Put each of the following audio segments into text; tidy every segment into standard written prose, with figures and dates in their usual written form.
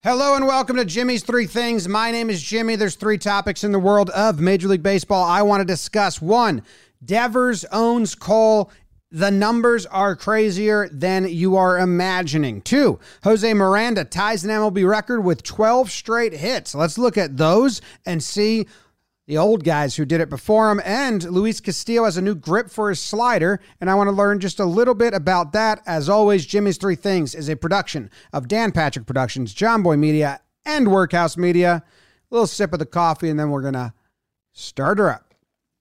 Hello and welcome to Jimmy's Three Things. My name is Jimmy. There's three topics in the world of Major League Baseball I want to discuss. One, Devers owns Cole. The numbers are crazier than you are imagining. Two, Jose Miranda ties an MLB record with 12 straight hits. Let's look at those and see the old guys who did it before him. And Luis Castillo has a new grip for his slider, and I want to learn just a little bit about that. As always, Jimmy's Three Things is a production of Dan Patrick Productions, John Boy Media, and Workhouse Media. A little sip of the coffee, and then we're going to start her up.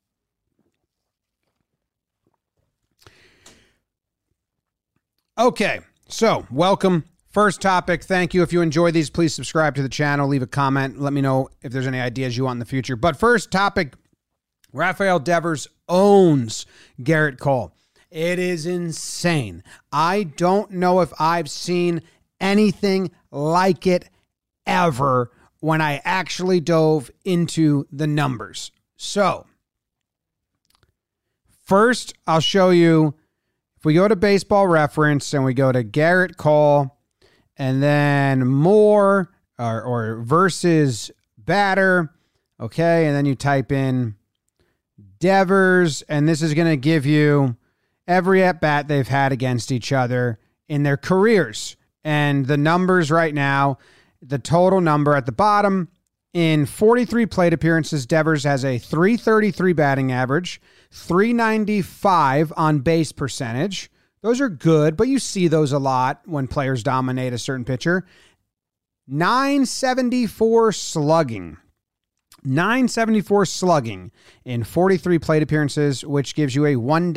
Okay, so welcome. First topic, thank you. If you enjoy these, please subscribe to the channel, leave a comment, let me know if there's any ideas you want in the future. But first topic, Rafael Devers owns Gerrit Cole. It is insane. I don't know if I've seen anything like it ever when I actually dove into the numbers. So, first, I'll show you, if we go to Baseball Reference and we go to Gerrit Cole, and then more or versus batter. Okay. And then you type in Devers, and this is going to give you every at bat they've had against each other in their careers. And the numbers right now, the total number at the bottom, in 43 plate appearances, Devers has a .333 batting average, .395 on base percentage. Those are good, but you see those a lot when players dominate a certain pitcher. .974 slugging. .974 slugging in 43 plate appearances, which gives you a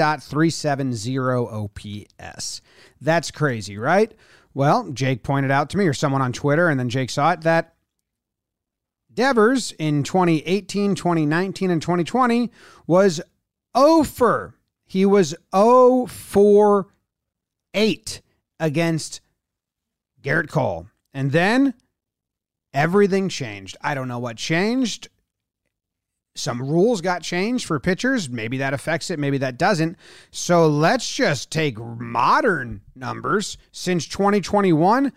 1.370 OPS. That's crazy, right? Well, Jake pointed out to me, or someone on Twitter, and then Jake saw it, that Devers in 2018, 2019, and 2020 was 0 for. He was 0 for 8 against Gerrit Cole. And then everything changed. I don't know what changed. Some rules got changed for pitchers. Maybe that affects it. Maybe that doesn't. So let's just take modern numbers. Since 2021,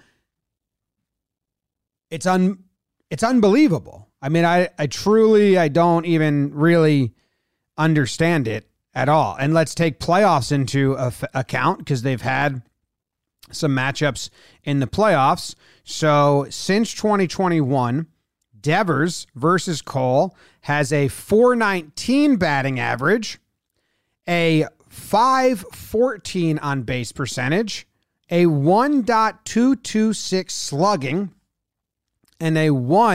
it's unbelievable. I mean, I don't even really understand it at all. And let's take playoffs into account, because they've had some matchups in the playoffs. So since 2021, Devers versus Cole has a .419 batting average, a .514 on base percentage, a 1.226 slugging, and a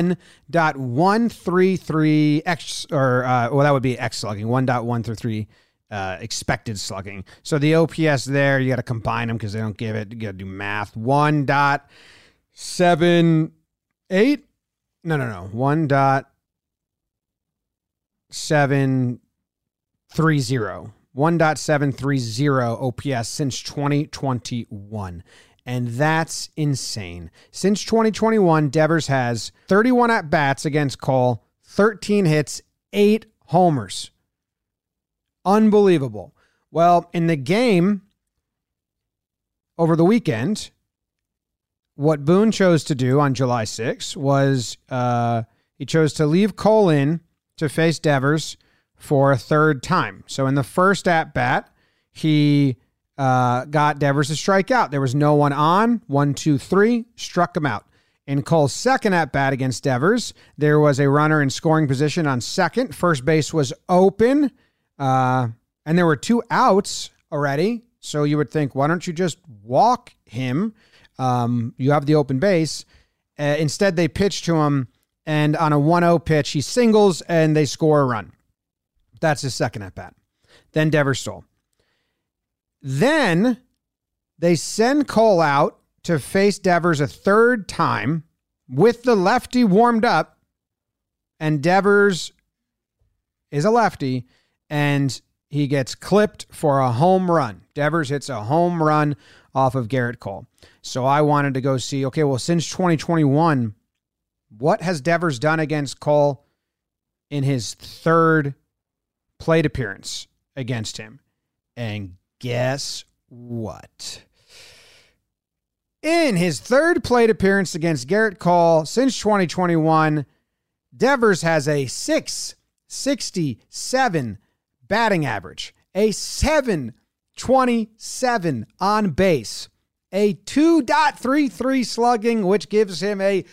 1.133 X, that would be X slugging, 1.133 expected slugging. So the OPS there, you got to combine them because they don't give it. You got to do math. 1.78. No. 1.730. 1.730 OPS since 2021. And that's insane. Since 2021, Devers has 31 at-bats against Cole, 13 hits, 8 homers. Unbelievable. Well, in the game over the weekend, what Boone chose to do on July 6th was he chose to leave Cole in to face Devers for a third time. So in the first at-bat, he got Devers to strike out. There was no one on. 1, 2, 3, struck him out. In Cole's second at-bat against Devers, there was a runner in scoring position on second. First base was open, and there were 2 outs already. So you would think, why don't you just walk him? You have the open base. Instead, they pitched to him, and on a 1-0 pitch, he singles, and they score a run. That's his second at-bat. Then Devers stole. Then they send Cole out to face Devers a third time with the lefty warmed up, and Devers is a lefty, and he gets clipped for a home run. Devers hits a home run off of Gerrit Cole. So I wanted to go see, okay, well, since 2021, what has Devers done against Cole in his third plate appearance against him? And guess what? In his third plate appearance against Garrett Cole since 2021, Devers has a .667 batting average, a .727 on base, a 2.33 slugging, which gives him a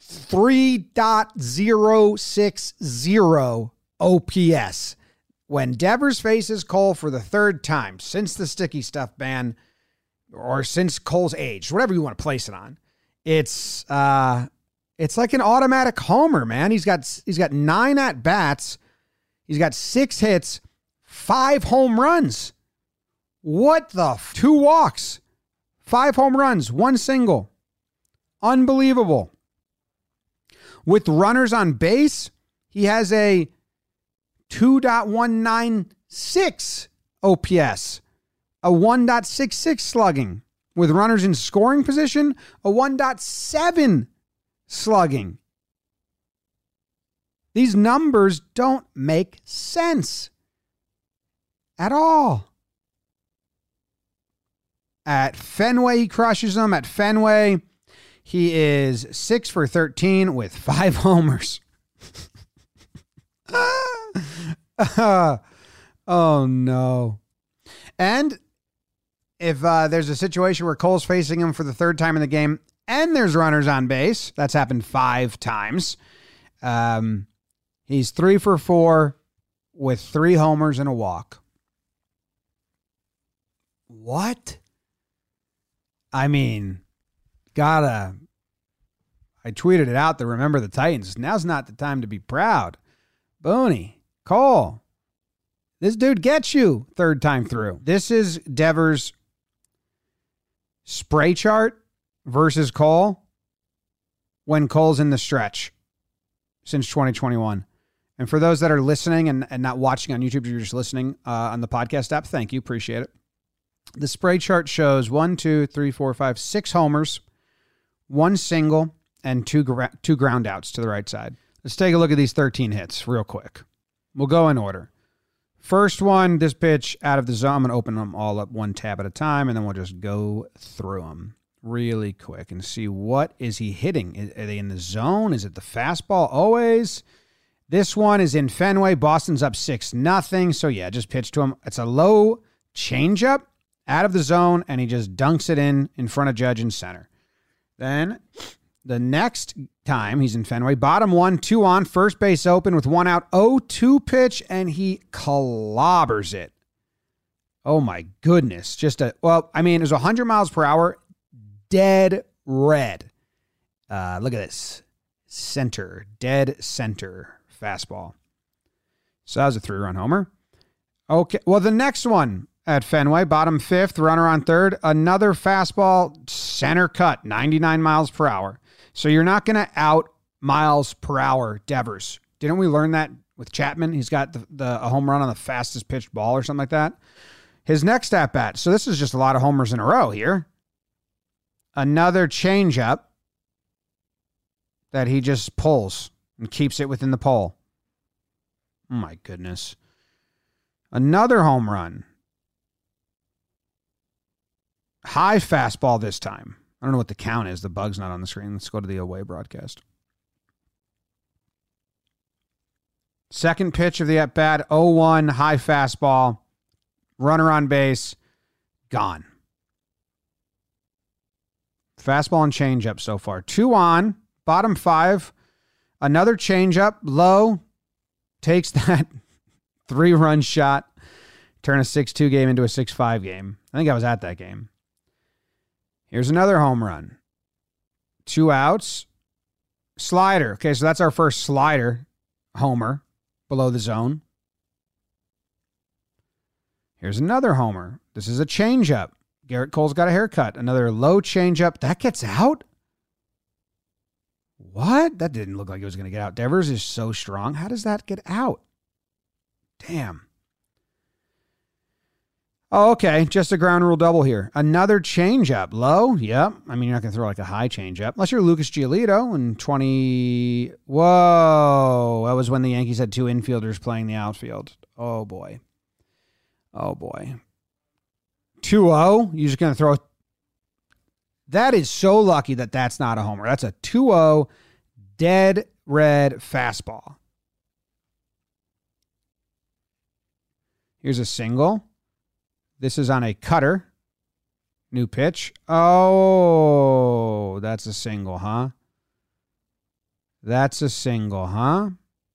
3.060 OPS. When Devers faces Cole for the third time since the sticky stuff ban, or since Cole's age, whatever you want to place it on, it's like an automatic homer, man. He's got 9 at bats, he's got 6 hits, 5 home runs. What the 2 walks, 5 home runs, 1 single. Unbelievable. With runners on base, he has a 2.196 OPS, a 1.66 slugging. With runners in scoring position, a 1.7 slugging. These numbers don't make sense at all. At Fenway, he crushes them. At Fenway, he is 6 for 13 with 5 homers. Oh, no. And if there's a situation where Cole's facing him for the third time in the game and there's runners on base, that's happened 5 times. He's 3 for 4 with 3 homers and a walk. What? I mean, I tweeted it out to remember the Titans. Now's not the time to be proud. Booney, Cole, this dude gets you third time through. This is Devers' spray chart versus Cole when Cole's in the stretch since 2021. And for those that are listening and not watching on YouTube, you're just listening on the podcast app, thank you. Appreciate it. The spray chart shows 1, 2, 3, 4, 5, 6 homers, 1 single, and 2 ground outs to the right side. Let's take a look at these 13 hits real quick. We'll go in order. First one, this pitch out of the zone. I'm going to open them all up one tab at a time, and then we'll just go through them really quick and see what is he hitting. Are they in the zone? Is it the fastball always? This one is in Fenway. Boston's up 6-0. So, yeah, just pitch to him. It's a low changeup out of the zone, and he just dunks it in front of Judge in center. Then the next time he's in Fenway, bottom 1, 2 on, first base open with 1 out, 0-2 pitch, and he clobbers it. Oh, my goodness. It was 100 miles per hour, dead red. Look at this. Dead center fastball. So that was a 3-run homer. Okay, well, the next one at Fenway, bottom 5th, runner on 3rd, another fastball, center cut, 99 miles per hour. So you're not going to out miles per hour Devers. Didn't we learn that with Chapman? He's got a home run on the fastest pitched ball or something like that. His next at bat. So this is just a lot of homers in a row here. Another changeup that he just pulls and keeps it within the pole. Oh my goodness. Another home run. High fastball this time. I don't know what the count is. The bug's not on the screen. Let's go to the away broadcast. Second pitch of the at-bat, 0-1, high fastball. Runner on base, gone. Fastball and changeup so far. 2 on, bottom 5. Another changeup, low. Takes that 3-run shot. Turn a 6-2 game into a 6-5 game. I think I was at that game. Here's another home run. 2 outs. Slider. Okay, so that's our first slider homer below the zone. Here's another homer. This is a changeup. Garrett Cole's got a haircut. Another low changeup. That gets out? What? That didn't look like it was going to get out. Devers is so strong. How does that get out? Damn. Oh, okay. Just a ground rule double here. Another changeup. Low? Yep. I mean, you're not going to throw like a high changeup. Unless you're Lucas Giolito in 20... Whoa. That was when the Yankees had 2 infielders playing the outfield. Oh, boy. Oh, boy. 2-0? You're just going to throw... That is so lucky that that's not a homer. That's a 2-0 dead red fastball. Here's a single. This is on a cutter. New pitch. Oh, that's a single, huh? That's a single, huh?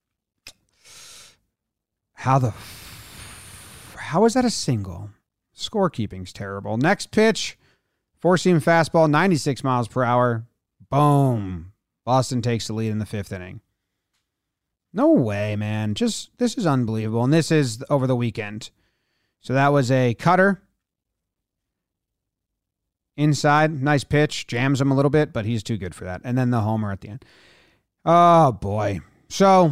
How is that a single? Scorekeeping's terrible. Next pitch. Four-seam fastball, 96 miles per hour. Boom. Boston takes the lead in the 5th inning. No way, man. This is unbelievable. And this is over the weekend. So that was a cutter. Inside, nice pitch. Jams him a little bit, but he's too good for that. And then the homer at the end. Oh, boy. So,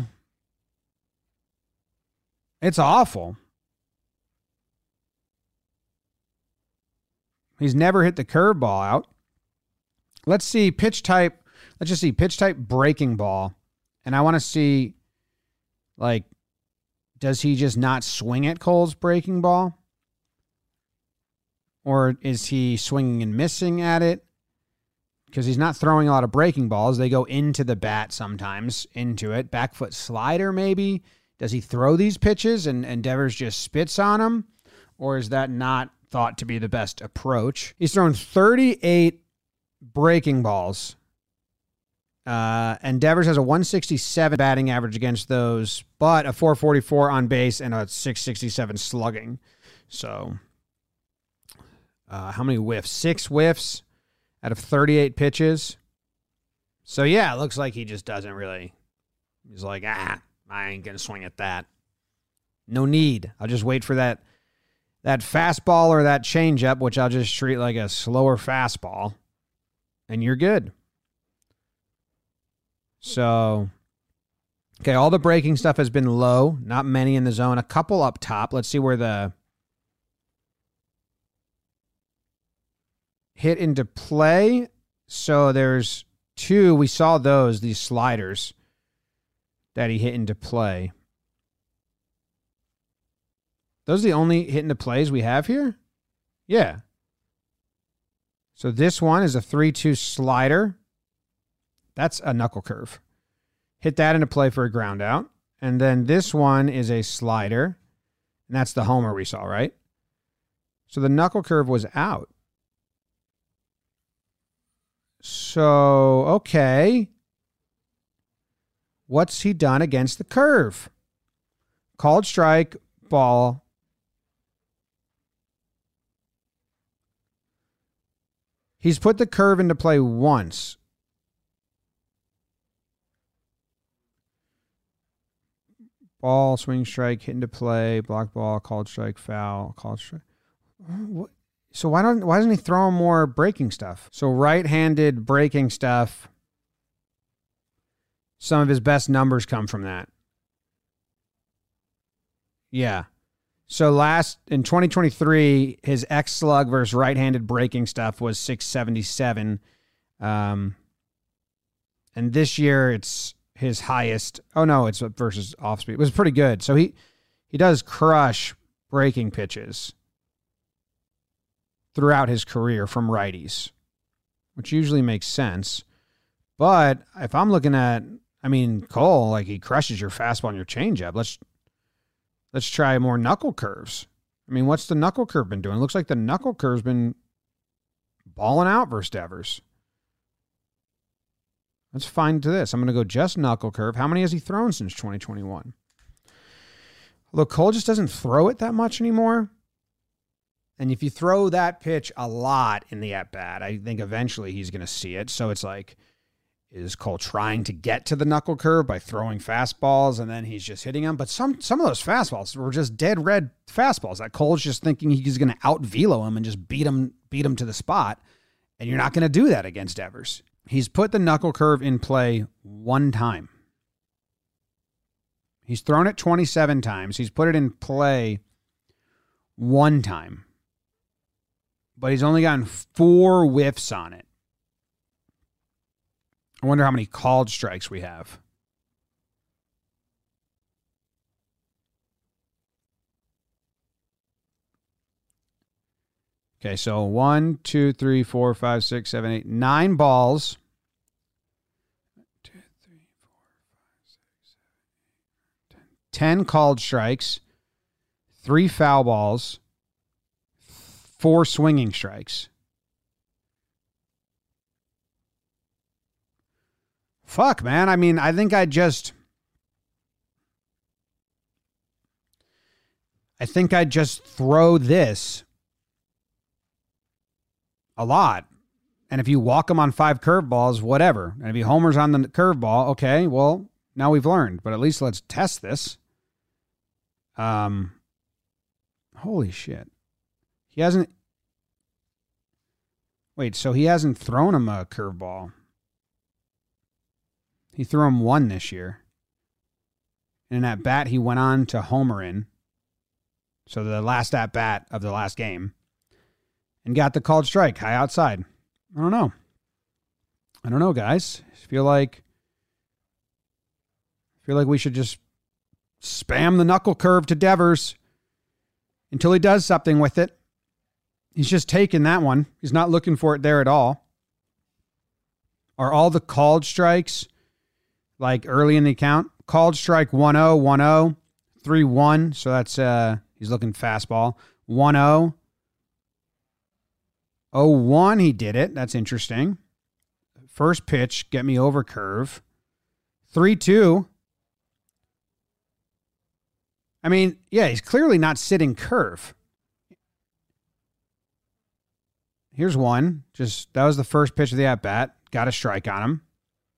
it's awful. He's never hit the curveball out. Let's see pitch type. Let's just see pitch type breaking ball. And I want to see, like, does he just not swing at Cole's breaking ball? Or is he swinging and missing at it? Because he's not throwing a lot of breaking balls. They go into the bat sometimes, into it. Back foot slider, maybe. Does he throw these pitches and Devers just spits on them? Or is that not thought to be the best approach? He's thrown 38 breaking balls. And Devers has a 167 batting average against those, but a 444 on base and a 667 slugging. So, how many whiffs? 6 whiffs out of 38 pitches. So, yeah, it looks like he just doesn't really. He's like, I ain't going to swing at that. No need. I'll just wait for that fastball or that changeup, which I'll just treat like a slower fastball, and you're good. So, okay, all the breaking stuff has been low. Not many in the zone. A couple up top. Let's see where the hit into play. So there's 2. We saw these sliders that he hit into play. Those are the only hit into plays we have here? Yeah. So this one is a 3-2 slider. That's a knuckle curve. Hit that into play for a ground out. And then this one is a slider. And that's the homer we saw, right? So the knuckle curve was out. So, okay. What's he done against the curve? Called strike, ball. He's put the curve into play once. Ball, swing strike, hit into play, block ball, called strike, foul, called strike. What? So why doesn't he throw more breaking stuff? So right-handed breaking stuff. Some of his best numbers come from that. Yeah. So in 2023, his X slug versus right-handed breaking stuff was 677. And this year it's his highest. Oh no, it's versus off speed. It was pretty good. So he does crush breaking pitches throughout his career from righties, which usually makes sense. But if I'm looking at, Cole, like, he crushes your fastball and your changeup. Let's try more knuckle curves. What's the knuckle curve been doing? It looks like the knuckle curve's been balling out versus Devers. Let's find this. I'm going to go just knuckle curve. How many has he thrown since 2021? Look, Cole just doesn't throw it that much anymore. And if you throw that pitch a lot in the at-bat, I think eventually he's going to see it. So it's like, is Cole trying to get to the knuckle curve by throwing fastballs and then he's just hitting them? But some of those fastballs were just dead red fastballs that Cole's just thinking he's going to out-velo him and just beat him to the spot. And you're not going to do that against Devers. He's put the knuckle curve in play one time. He's thrown it 27 times. He's put it in play one time. But he's only gotten 4 whiffs on it. I wonder how many called strikes we have. Okay, so 1, 2, 3, 4, 5, 6, 7, 8, 9 balls. 2, 3, 4, 5, 6, 7, 8, 10 called strikes, 3 foul balls, 4 swinging strikes. Fuck, man. I mean, I think I just throw this a lot. And if you walk him on 5 curveballs, whatever. And if he homers on the curveball, okay, well, now we've learned. But at least let's test this. Holy shit. He hasn't... Wait, so he hasn't thrown him a curveball. He threw him 1 this year. And in that bat, he went on to homer in. So the last at bat of the last game. And got the called strike high outside. I don't know, guys. I feel like we should just spam the knuckle curve to Devers until he does something with it. He's just taking that one. He's not looking for it there at all. Are all the called strikes like early in the count? Called strike 1-0, 1-0, 3-1. So that's he's looking fastball. 1-0. 0-1, he did it. That's interesting. First pitch, get me over curve. 3-2. I mean, yeah, he's clearly not sitting curve. Here's one. That was the first pitch of the at-bat. Got a strike on him.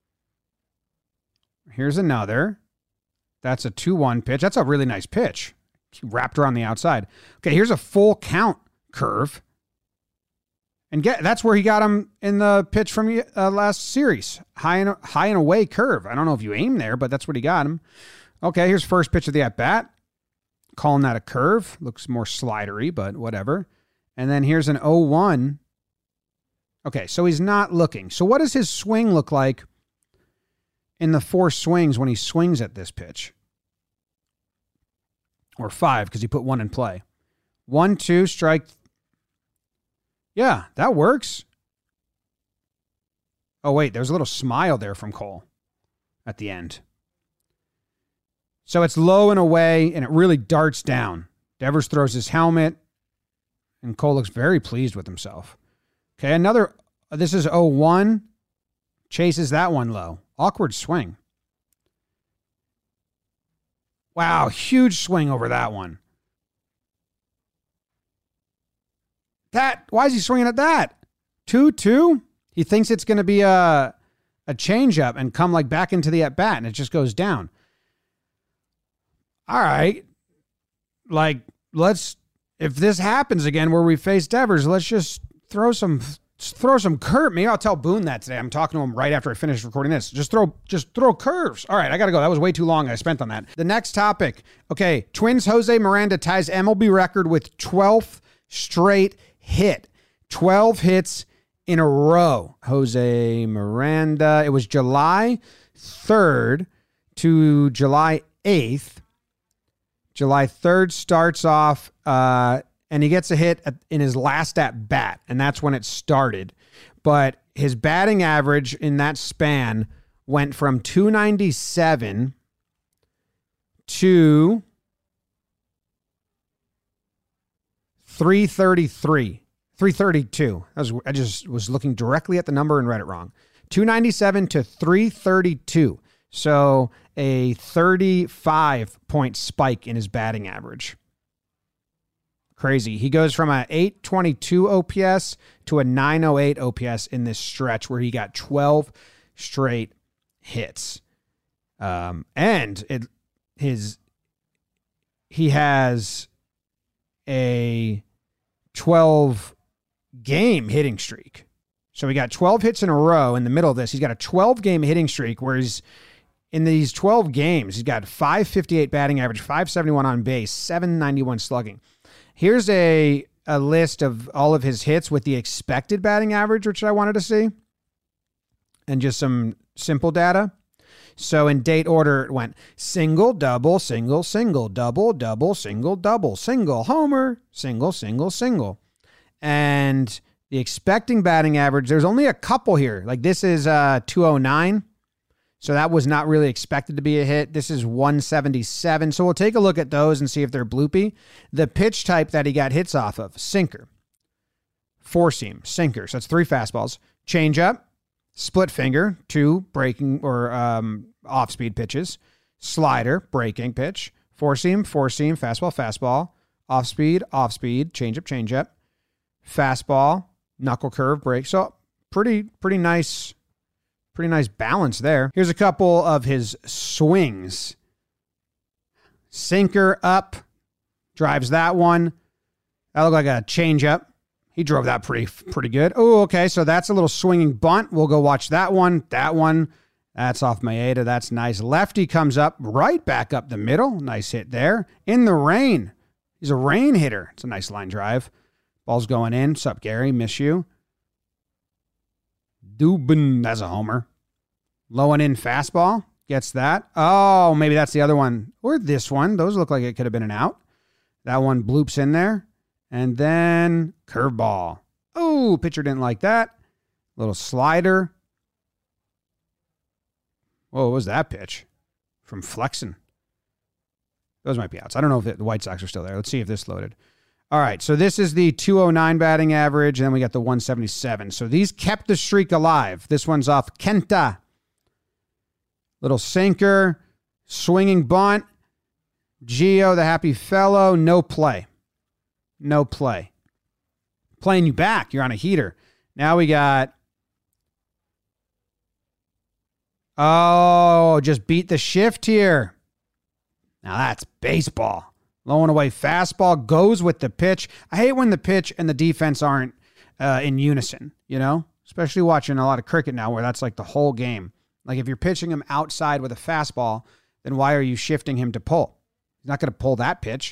Here's another. That's a 2-1 pitch. That's a really nice pitch. He wrapped around the outside. Okay, here's a full count curve. And that's where he got him in the pitch from last series. High and away curve. I don't know if you aim there, but that's what he got him. Okay, here's first pitch of the at-bat. Calling that a curve. Looks more slidery, but whatever. And then here's an 0-1. Okay, so he's not looking. So what does his swing look like in the 4 swings when he swings at this pitch? Or 5, because he put 1 in play. 1-2, strike. Yeah, that works. Oh, wait, there's a little smile there from Cole at the end. So it's low and away, and it really darts down. Devers throws his helmet, and Cole looks very pleased with himself. Okay, this is 0-1. Chases that one low. Awkward swing. Wow, huge swing over that one. Why is he swinging at that? 2-2? He thinks it's going to be a changeup and come like back into the at-bat, and it just goes down. All right. Like, if this happens again where we face Devers, let's just throw some curve. Maybe I'll tell Boone that today. I'm talking to him right after I finish recording this. Just throw curves. All right, I got to go. That was way too long I spent on that. The next topic. Okay, Twins Jose Miranda ties MLB record with 12th straight hit. 12 hits in a row. Jose Miranda. It was July 3rd to July 8th. July 3rd starts off, and he gets a hit in his last at bat, and that's when it started. But his batting average in that span went from 297 to 332. I just was looking directly at the number and read it wrong. 297 to 332. So a 35-point spike in his batting average. Crazy. He goes from a 822 OPS to a 908 OPS in this stretch where he got 12 straight hits. He has a 12-game hitting streak. So he got 12 hits in a row in the middle of this. He's got a 12-game hitting streak where he's in these 12 games, he's got 558 batting average, 571 on base, 791 slugging. Here's a list of all of his hits with the expected batting average, which I wanted to see, and just some simple data. So in date order, it went single, double, double, single, double, single, homer, single. And the expecting batting average, there's only a couple here. Like this is 209. So that was not really expected to be a hit. This is 177. So we'll take a look at those and see if they're bloopy. The pitch type that he got hits off of, sinker, four seam, sinker. So that's 3 fastballs. Changeup, split finger, 2 breaking or off-speed pitches. Slider, breaking pitch. Four seam, fastball, off-speed, changeup. Fastball, knuckle curve, break. So pretty nice balance there. Here's a couple of his swings. Sinker up, drives that one. That looked like a changeup. He drove that pretty good. Oh, okay, so that's a little swinging bunt. We'll go watch that one. That's off Maeda. That's nice. Lefty comes up, right back up the middle. Nice hit there. In the rain. He's a rain hitter. It's a nice line drive. Ball's going in. Sup, Gary? Miss you. Dubin. That's a homer. Low and in fastball. Gets that. Oh, maybe that's the other one. Or this one. Those look like it could have been an out. That one bloops in there. And then curveball. Oh, pitcher didn't like that. Little slider. Whoa, what was that pitch? From Flexen. Those might be outs. I don't know if the White Sox are still there. Let's see if this loaded. All right, so this is the 209 batting average, and then we got the 177. So these kept the streak alive. This one's off Kenta. Little sinker, swinging bunt. Gio, the happy fellow, no play. Playing you back. You're on a heater. Now we got... Oh, just beat the shift here. Now that's baseball. Low and away fastball goes with the pitch. I hate when the pitch and the defense aren't in unison, especially watching a lot of cricket now where that's like the whole game. Like if you're pitching him outside with a fastball, then why are you shifting him to pull? He's not going to pull that pitch.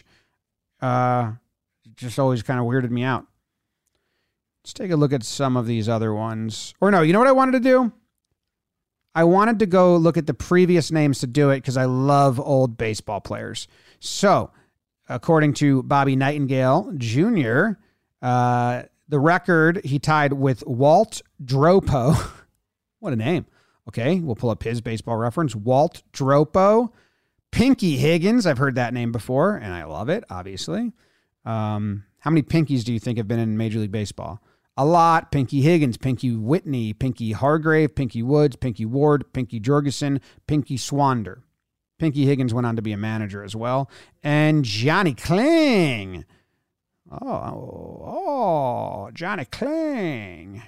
Just always kind of weirded me out. Let's take a look at some of these other ones. Or no, you know what I wanted to do? I wanted to go look at the previous names to do it because I love old baseball players. So, according to Bobby Nightingale Jr., the record he tied with Walt Dropo. What a name. Okay, we'll pull up his baseball reference. Walt Dropo. Pinky Higgins. I've heard that name before, and I love it, obviously. How many Pinkies do you think have been in Major League Baseball? A lot. Pinky Higgins, Pinky Whitney, Pinky Hargrave, Pinky Woods, Pinky Ward, Pinky Jorgensen, Pinky Swander. Pinky Higgins went on to be a manager as well. And Johnny Kling. Oh, Johnny Kling.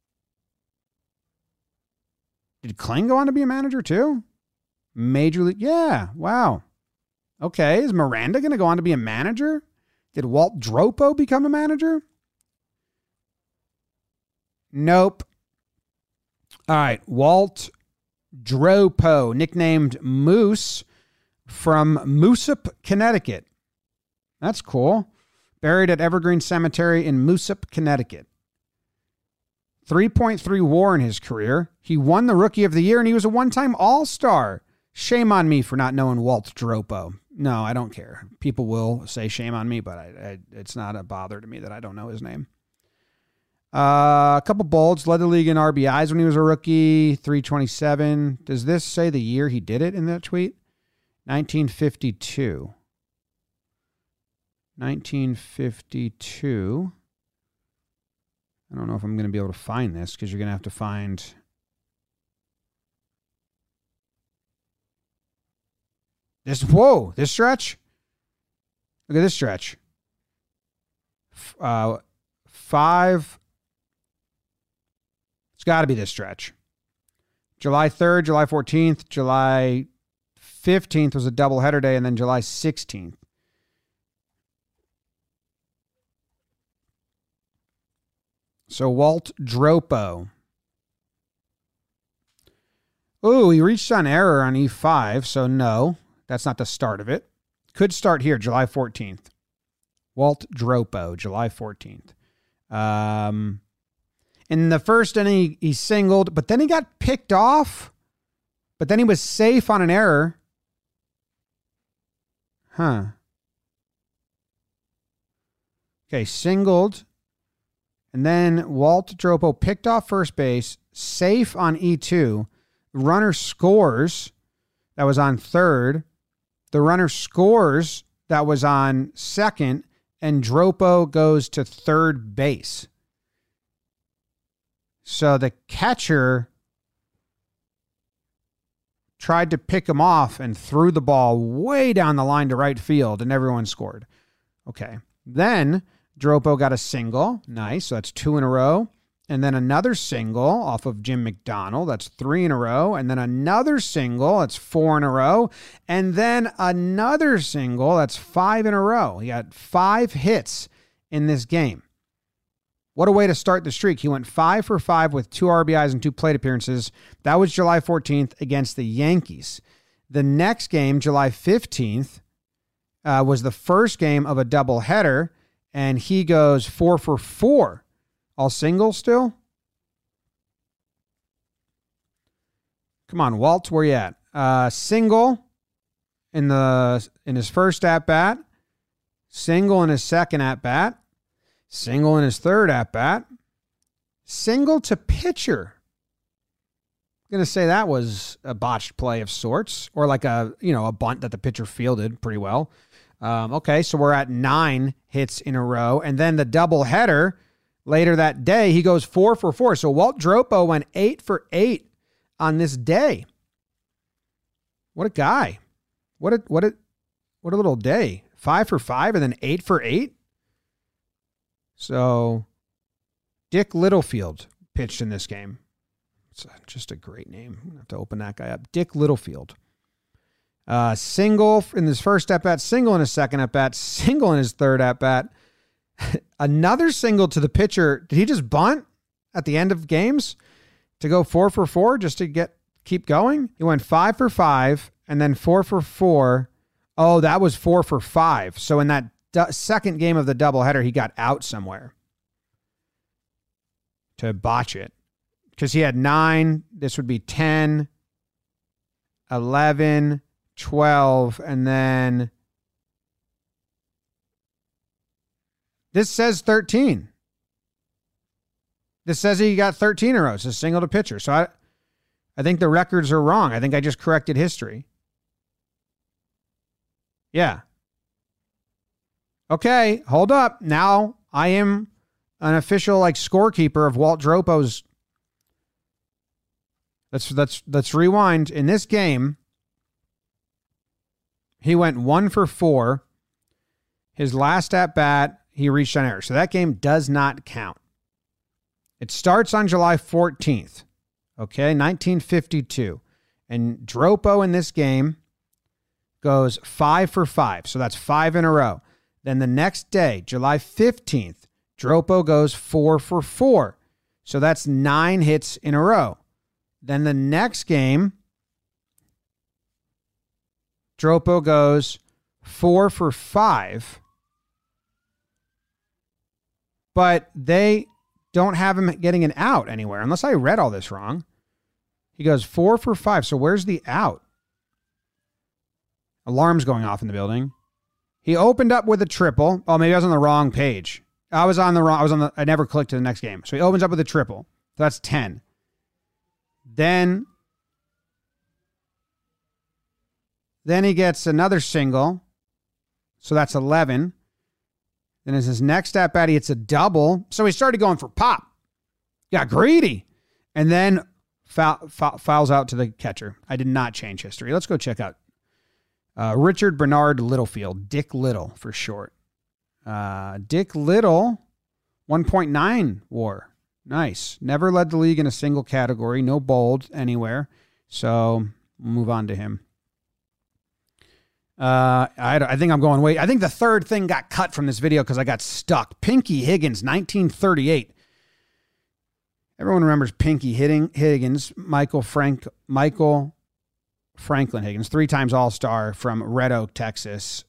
Did Kling go on to be a manager too? Major League? Yeah, wow. Okay, is Miranda going to go on to be a manager? Did Walt Dropo become a manager? Nope. All right. Walt Dropo, nicknamed Moose, from Moosop, Connecticut. That's cool. Buried at Evergreen Cemetery in Moosop, Connecticut. 3.3 WAR in his career. He won the Rookie of the Year, and he was a one-time All-Star. Shame on me for not knowing Walt Dropo. No, I don't care. People will say shame on me, but it's not a bother to me that I don't know his name. A couple bolds, led the league in RBIs when he was a rookie, 327. Does this say the year he did it in that tweet? 1952. 1952. I don't know if I'm going to be able to find this because you're going to have to find... this stretch? Look at this stretch. 5... It's got to be this stretch. July 3rd, July 14th, July 15th was a doubleheader day, and then July 16th. So Walt Dropo. Oh, he reached on error on E5, so no, that's not the start of it. Could start here, July 14th. Walt Dropo, July 14th. In the first inning, he singled, but then he got picked off. But then he was safe on an error. Huh. Okay, singled. And then Walt Dropo picked off first base, safe on E2. Runner scores. That was on third. The runner scores. That was on second. And Dropo goes to third base. So the catcher tried to pick him off and threw the ball way down the line to right field, and everyone scored. Okay. Then Dropo got a single. Nice. So that's 2 in a row. And then another single off of Jim McDonald. That's 3 in a row. And then another single. That's 4 in a row. And then another single. That's 5 in a row. He got 5 hits in this game. What a way to start the streak. He went 5 for 5 with 2 RBIs and 2 plate appearances. That was July 14th against the Yankees. The next game, July 15th, was the first game of a doubleheader, and he goes 4 for 4. All singles still? Come on, Walt, where you at? Single in his first at-bat. Single in his second at-bat. Single in his third at-bat. Single to pitcher. I'm going to say that was a botched play of sorts, or like a bunt that the pitcher fielded pretty well. Okay, so we're at 9 hits in a row. And then the doubleheader later that day, he goes 4 for 4. So Walt Dropo went 8 for 8 on this day. What a guy. What a little day. 5 for 5 and then 8 for 8. So Dick Littlefield pitched in this game. It's just a great name. I'm going to have to open that guy up. Dick Littlefield. Single in his first at-bat, single in his second at-bat, single in his third at-bat. Another single to the pitcher. Did he just bunt at the end of games to go 4 for 4 just to keep going? He went 5 for 5 and then 4 for 4. Oh, that was 4 for 5. So in that second game of the doubleheader, he got out somewhere to botch it. Because he had 9. This would be 10, 11, 12, and then this says 13. This says he got 13 in a row. It's a single to pitcher. So I think the records are wrong. I think I just corrected history. Yeah. Okay, hold up. Now I am an official scorekeeper of Walt Dropo's. Let's rewind. In this game, he went 1 for 4. His last at bat, he reached on error. So that game does not count. It starts on July 14th. Okay, 1952. And Dropo in this game goes 5 for 5. So that's 5 in a row. Then the next day, July 15th, Dropo goes 4 for 4. So that's 9 hits in a row. Then the next game, Dropo goes 4 for 5. But they don't have him getting an out anywhere, unless I read all this wrong. He goes 4 for 5. So where's the out? Alarms going off in the building. He opened up with a triple. Oh, maybe I was on the wrong page. I never clicked to the next game. So he opens up with a triple. So that's 10. Then he gets another single. So that's 11. Then as his next at bat, he hits a double. So he started going for pop. Got greedy. And then fouls out to the catcher. I did not change history. Let's go check out Richard Bernard Littlefield. Dick Little for short. Dick Little, 1.9 WAR. Nice. Never led the league in a single category. No bold anywhere. So we'll move on to him. I think I'm going way. I think the third thing got cut from this video because I got stuck. Pinky Higgins, 1938. Everyone remembers Pinky Higgins. Michael Franklin Higgins, 3 times All-Star from Red Oak, Texas.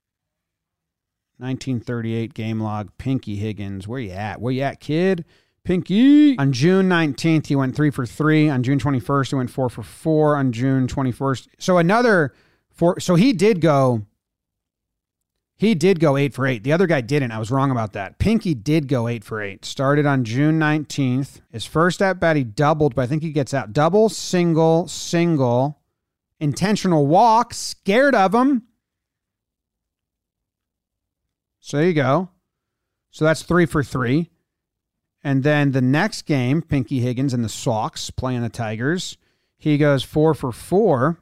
1938 game log. Pinky Higgins. Where you at? Where you at, kid? Pinky. On June 19th, he went 3 for 3. On June 21st, he went 4 for 4. On June 21st. So another 4. So he did go He did go 8 for 8. The other guy didn't. I was wrong about that. Pinky did go 8 for 8. Started on June 19th. His first at bat, he doubled, but I think he gets out. Double, single, single. Intentional walk. Scared of him. So there you go. So that's 3 for 3. And then the next game, Pinky Higgins and the Sox playing the Tigers. He goes 4 for 4.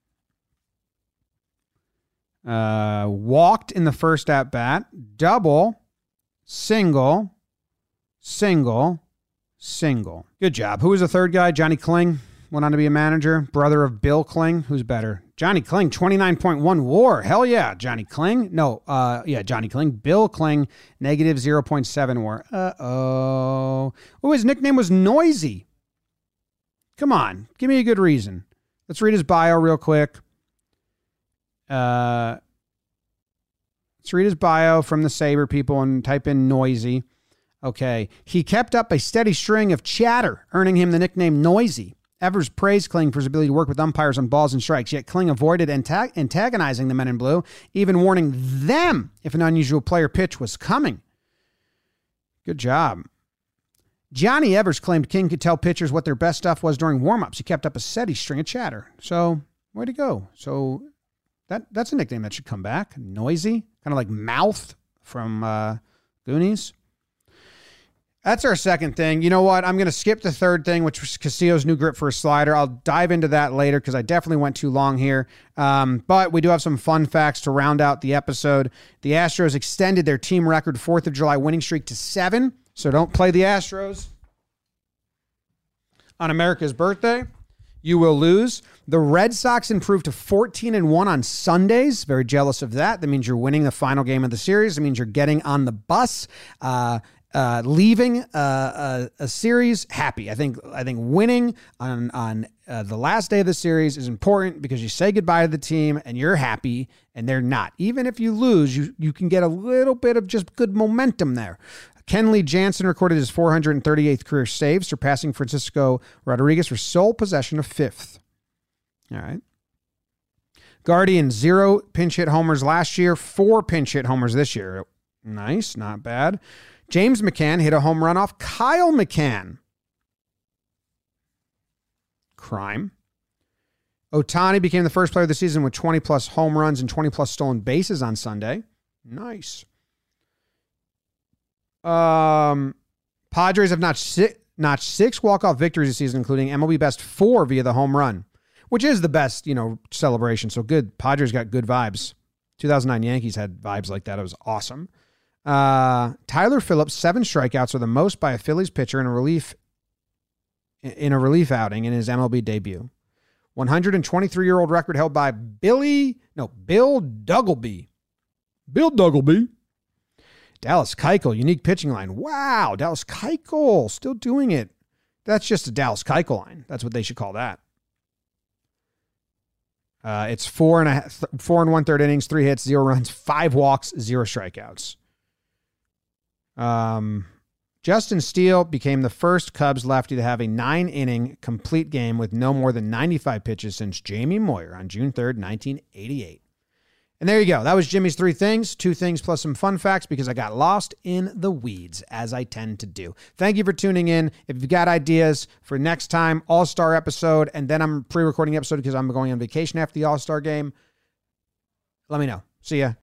Walked in the first at bat, double, single, single, single. Good job. Who was the third guy? Johnny Kling went on to be a manager, brother of Bill Kling. Who's better? Johnny Kling, 29.1 WAR. Hell yeah, Johnny Kling. No, Johnny Kling. Bill Kling, negative 0.7 WAR. Uh-oh. Oh, his nickname was Noisy. Come on, give me a good reason. Let's read his bio real quick. Let's read his bio from the Sabre people and type in Noisy. Okay. He kept up a steady string of chatter, earning him the nickname Noisy. Evers praised Kling for his ability to work with umpires on balls and strikes, yet Kling avoided antagonizing the men in blue, even warning them if an unusual player pitch was coming. Good job. Johnny Evers claimed King could tell pitchers what their best stuff was during warm-ups. He kept up a steady string of chatter. So, way to go. So, that's a nickname that should come back. Noisy. Kind of like Mouth from Goonies. That's our second thing. You know what? I'm going to skip the third thing, which was Castillo's new grip for a slider. I'll dive into that later because I definitely went too long here. But we do have some fun facts to round out the episode. The Astros extended their team record 4th of July winning streak to 7. So don't play the Astros on America's birthday. You will lose. The Red Sox improved to 14-1 on Sundays. Very jealous of that. That means you're winning the final game of the series. That means you're getting on the bus, leaving a series happy. I think winning on the last day of the series is important because you say goodbye to the team and you're happy and they're not. Even if you lose, you can get a little bit of just good momentum there. Kenley Jansen recorded his 438th career save, surpassing Francisco Rodriguez for sole possession of 5th. All right. Guardian, 0 pinch hit homers last year, 4 pinch hit homers this year. Nice, not bad. James McCann hit a home run off Kyle McCann. Crime. Ohtani became the first player of the season with 20-plus home runs and 20-plus stolen bases on Sunday. Nice. Padres have notched 6 walk-off victories this season, including MLB best 4 via the home run, which is the best, celebration. So good. Padres got good vibes. 2009 Yankees had vibes like that. It was awesome. Tyler Phillips, 7 strikeouts are the most by a Phillies pitcher in a relief outing in his MLB debut. 123-year-old record held by Bill Duggleby. Bill Duggleby. Dallas Keuchel, unique pitching line. Wow, Dallas Keuchel, still doing it. That's just a Dallas Keuchel line. That's what they should call that. It's 4 1/3 innings, 3 hits, 0 runs, 5 walks, 0 strikeouts. Justin Steele became the first Cubs lefty to have a 9-inning complete game with no more than 95 pitches since Jamie Moyer on June 3rd, 1988. And there you go. That was Jimmy's 3 things, 2 things plus some fun facts because I got lost in the weeds, as I tend to do. Thank you for tuning in. If you've got ideas for next time, All-Star episode, and then I'm pre-recording the episode because I'm going on vacation after the All-Star game, let me know. See ya.